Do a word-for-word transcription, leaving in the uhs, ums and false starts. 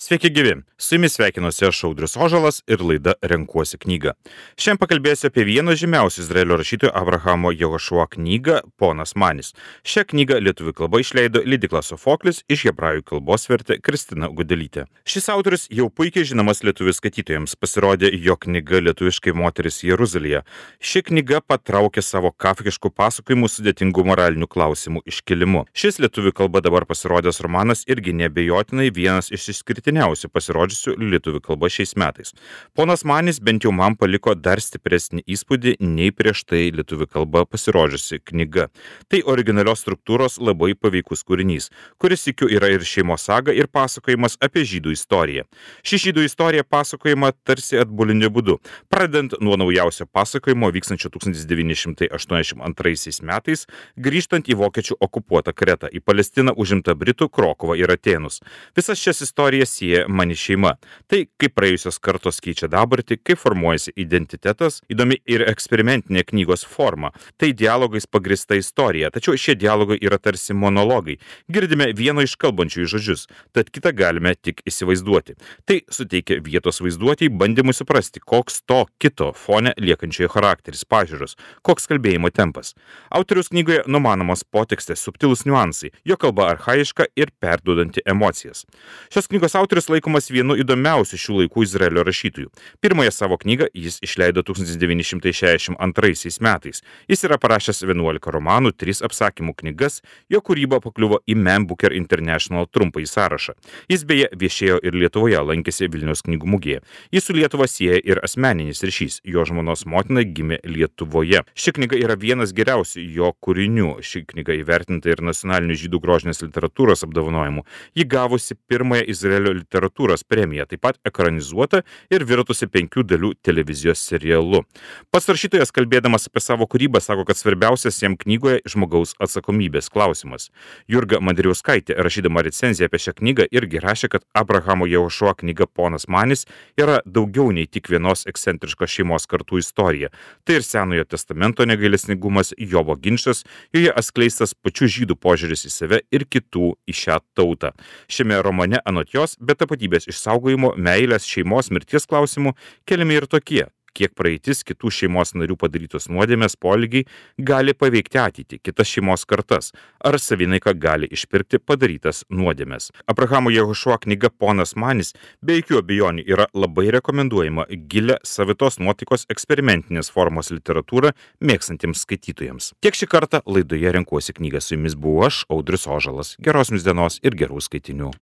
Sveiki gyvi, su jumis sveikinuosi aš Audrius Ožalas ir laida Renkuosi knygą. Šiandien pakalbėsiu apie vieną žymiausių Izraelio rašytojų Abrahamo Jehošua knygą Ponas Manis. Šią knygą lietuvių kalba išleido leidykla Sofoklis, iš hebrajų kalbos vertė Kristina Gudelytė. Šis autorius jau puikiai žinomas lietuvių skaitytojams, pasirodė jo knyga lietuviškai Moteris Jeruzalėje. Ši knyga patraukė savo kafkiškų pasakojimų sudėtingų moralinių klausimų iškilimu. Šis lietuvių kalba dabar pasirodęs romanas irgi neabejotinai vienas iš išskirtiniausių pasirodžiusių lietuvių kalba šiais metais. Ponas Manis bent jau man paliko dar stipresnį įspūdį nei prieš tai lietuvių kalba pasirodžiusi knyga. Tai originalios struktūros labai paveikus kūrinys, kuris sykiu yra ir šeimos saga ir pasakojimas apie žydų istoriją. Ši žydų istorija pasakojama tarsi atbuliniu būdu, pradedant nuo naujausio pasakojimo vykstančio tūkstantis devyni šimtai aštuoniasdešimt antraisiais metais, grįžtant į vokiečių okupuotą Kretą, į Palestiną užimtą Britų Krokuvą ir Atėnus. Visas šias istorijas sieja Mani šeima. Tai kaip praėjusios kartos keičia dabartį, kaip formuojasi identitetas, įdomi ir eksperimentinė knygos forma. Tai dialogais pagrįsta istorija, tačiau šie dialogai yra tarsi monologai. Girdime vieno iš kalbančiųjų žodžius, tad kitą galime tik įsivaizduoti. Tai suteikia vietos vaizduotei bandymui suprasti, koks to kito fone liekančiojo charakteris, pažiūros, koks kalbėjimo tempas. Autoriaus knygoje numanomos potekstės, subtilūs niuansai, jo kalba archaiška ir perduodanti emocijas. Šios knygos autorius laikomas vienu įdomiausių šių laikų Izraelio rašytojų. Pirmąją savo knygą jis išleido tūkstantis devyni šimtai šešiasdešimt antraisiais metais. Jis yra parašęs vienuolika romanų, tris apsakymų knygas, jo kūryba pakliuvo į Man Booker International trumpąjį sąrašą. Jis beje viešėjo ir Lietuvoje, lankėsi Vilniaus knygų mugėje. Jis su Lietuva sieja ir asmeninis ryšys, jo žmonos motina gimė Lietuvoje. Ši knyga yra vienas geriausių jo kūrinių. Ši knyga įvertinta ir nacionalinių žydų grožinės literatūros apdovanojimu. Ji gavusi pirmąją Izraelio literatūros premiją, taip pat ekranizuota ir virtusi penkių dalių televizijos serialu. Pats rašytojas, kalbėdamas apie savo kūrybą, sako, kad svarbiausias jam knygoje žmogaus atsakomybės klausimas. Jurga Mandrijauskaitė, rašydama recenziją apie šią knygą, irgi rašė, kad Abrahamo Jehošua knyga Ponas Manis yra daugiau nei tik vienos ekscentriškos šeimos kartų istorija. Tai ir Senojo testamento negailestingumas, Jobo ginčas, joje atskleistas pačių žydų požiūris į save ir kitų į šią tautą. Šiame romane anot jos, be tapatybės išsaugojimo, meilės, šeimos, mirties klausimų keliami ir tokie, kiek praeitis, kitų šeimos narių padarytos nuodėmės, poelgiai gali paveikti ateitį, kitas šeimos kartas, ar savininka gali išpirkti padarytas nuodėmės. Abrahamo Jehošua knyga Ponas Manis be jokių abejonių yra labai rekomenduojama gilią savitos nuotaikos eksperimentinės formos literatūrą mėgstantiems skaitytojams. Tiek šį kartą laidoje Renkuosi knygą, su jumis buvau aš, Audrius Ožalas. Geros jums dienos ir gerų skaitinių.